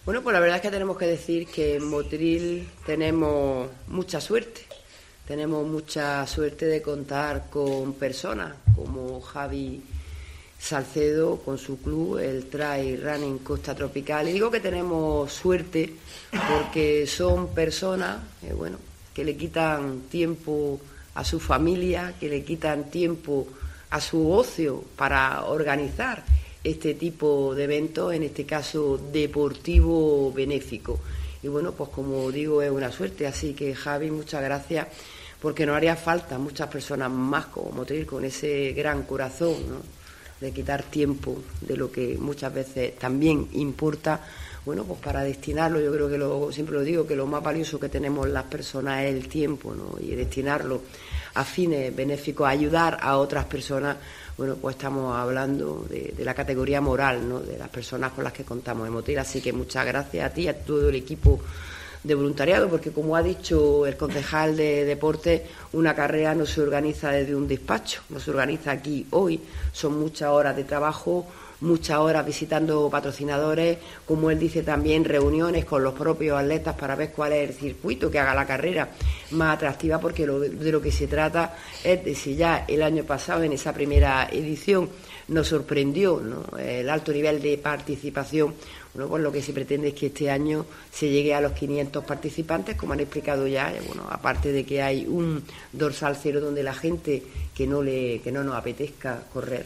Bueno, pues la verdad es que tenemos que decir que en Motril tenemos mucha suerte. Tenemos mucha suerte de contar con personas como Javi Salcedo con su club, el Trail Running Costa Tropical. Y digo que tenemos suerte porque son personas que le quitan tiempo a su familia, que le quitan tiempo a su ocio para organizar este tipo de eventos, en este caso deportivo benéfico. Y bueno, pues como digo, es una suerte. Así que Javi, muchas gracias, porque nos haría falta muchas personas más como Motril, con ese gran corazón, ¿no?, de quitar tiempo de lo que muchas veces también importa, bueno, pues para destinarlo. Yo creo que siempre lo digo, que lo más valioso que tenemos las personas es el tiempo, ¿no?, y destinarlo a fines benéficos, a ayudar a otras personas. Bueno, pues estamos hablando de la categoría moral, ¿no?, de las personas con las que contamos en Motril. Así que muchas gracias a ti y a todo el equipo de voluntariado, porque como ha dicho el concejal de deporte, una carrera no se organiza desde un despacho, no se organiza aquí hoy, son muchas horas de trabajo, muchas horas visitando patrocinadores, como él dice también, reuniones con los propios atletas para ver cuál es el circuito que haga la carrera más atractiva, porque de lo que se trata es de, si ya el año pasado en esa primera edición nos sorprendió, ¿no?, el alto nivel de participación. Bueno, pues lo que se pretende es que este año se llegue a los 500 participantes, como han explicado ya. Bueno, aparte de que hay un dorsal cero donde la gente que no nos apetezca correr,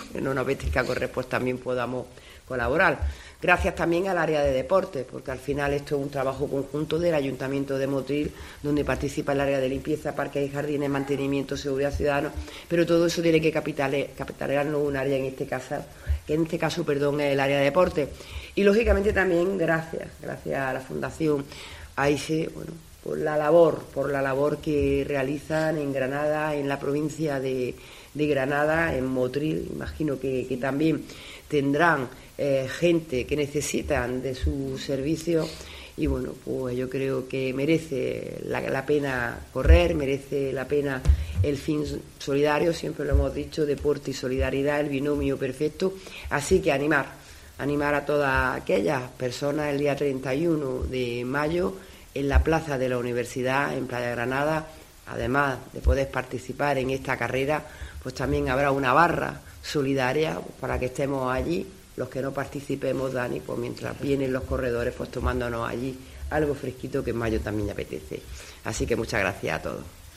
pues también podamos colaborar. Gracias también al área de deportes, porque al final esto es un trabajo conjunto del Ayuntamiento de Motril, donde participa el área de limpieza, parques y jardines, mantenimiento, seguridad ciudadana, pero todo eso tiene que capitanearnos un área, en este caso es el área de deportes. Y lógicamente también gracias a la Fundación AISE, bueno, por la labor que realizan en Granada, en la provincia de Granada, en Motril. Imagino que también tendrán gente que necesitan de su servicio, y bueno, pues yo creo que merece la pena correr, merece la pena el fin solidario. Siempre lo hemos dicho, deporte y solidaridad, el binomio perfecto. Así que animar a todas aquellas personas el día 31 de mayo en la plaza de la Universidad, en Playa Granada. Además de poder participar en esta carrera, pues también habrá una barra solidaria para que estemos allí, los que no participemos, Dani, pues mientras vienen los corredores, pues tomándonos allí algo fresquito, que en mayo también apetece. Así que muchas gracias a todos.